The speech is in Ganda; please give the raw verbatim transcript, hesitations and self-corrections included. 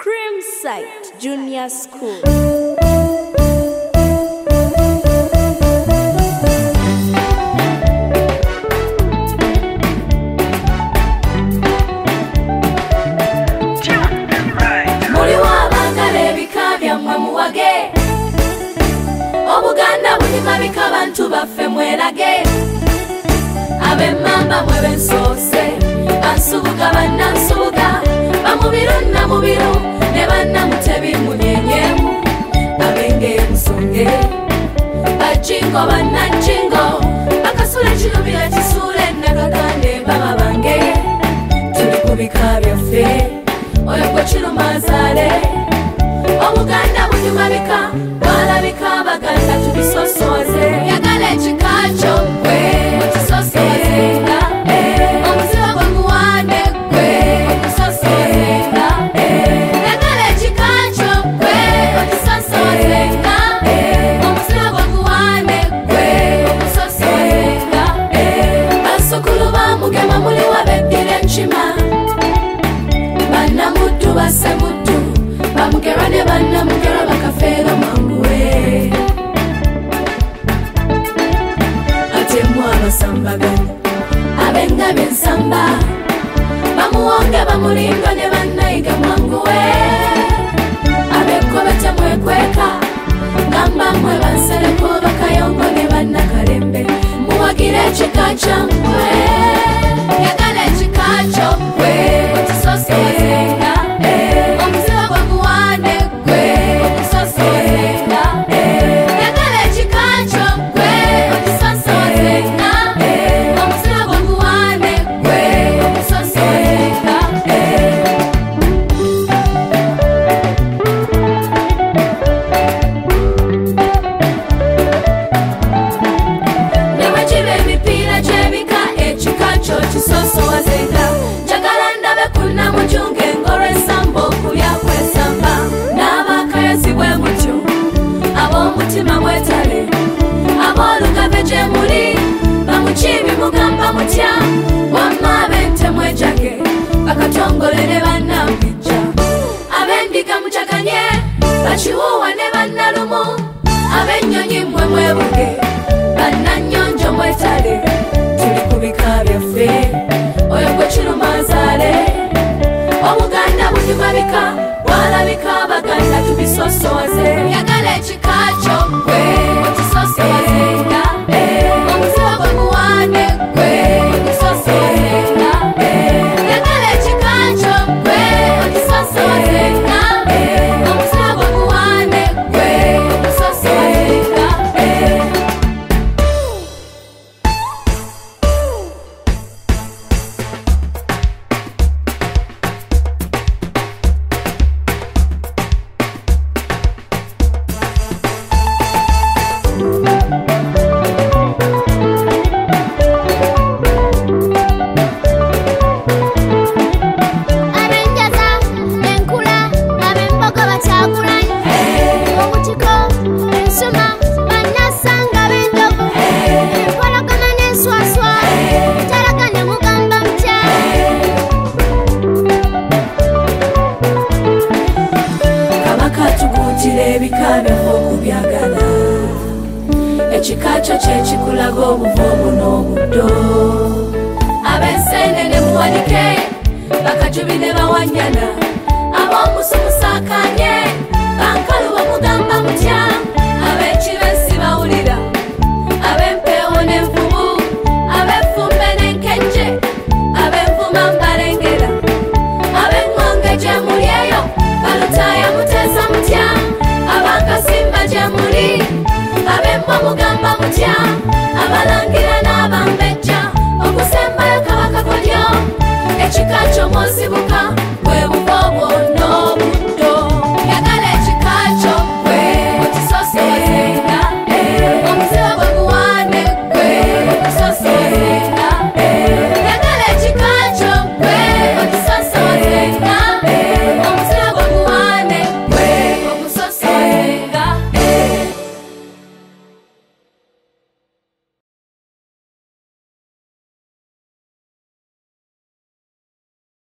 Creamside Junior School. Obuganda bulima bika bantu baffe mwerage abemmamba mwe bensose bansubuga bannansubuga bamubiru namubiru ne bannamutebi munyenyemu abenge musonge bajingo bannajingo bakasula kirubira kisule nakagande baba bange tuli ku bika byaffe oyo gwe kirumazale Obuganda bulima bika balabika baganda tubisosoze yagala ekikacho gwe okisosozenga omuziba gwe muwane gwe okisosozenga yagala ekikacho gwe okisosozenga omuziba gwe muwane gwe okisosozenga basukulu bamugema muli wabeddira enkima bannamuddu basemuddu bamugera ne bannamugera bakafeera manguwe ate mwabasambaganya abenga bensamba bamuwonga bamulinga ne bannayiga manguwe abekkobe temwekweka gamba mwe bansereko bakayongo ne bannakalembe muwagire ekika kyangwe yagala ekika kyokwe okisosozenga mutima mwetale abolugabe gye muli bamukibi mugamba mutya wamma abente mwejage bakatongole ne bannambijja abendiga mucaganye bakiwuwa ne bannalumu abennyonyi mwe mwebuge bannannyonjo mwetale tuli ku bika byaffe oyo gwe kirumazaale obuganda bulima bika bwalabika abaganda tubisosoze yagala ekika kyokwe okisosozenga omuziba gwe muwane gwe okisosozenga yagala ekika kyokwe okisosozenga omuziba gwe muwane gwe okisosozenga ekikakyo kyekikulaga obuvubu n'obuddo ab'ensenene muwanike bakajubi ne bawanyana ab'omusumusakanye bankalu bamugamba mutya ab'ekiresi bawulira ab'empeewo n'envubu ab'effumbe n'enkejje ab'envuma mbalengera ab'engonge gye muli eyo balutaaya muteesa mutya abankasimba gye muli abemba mugamba mutya abalangira n'abambejja okusembayo kabaka kolyo ekika ky'omwosibuka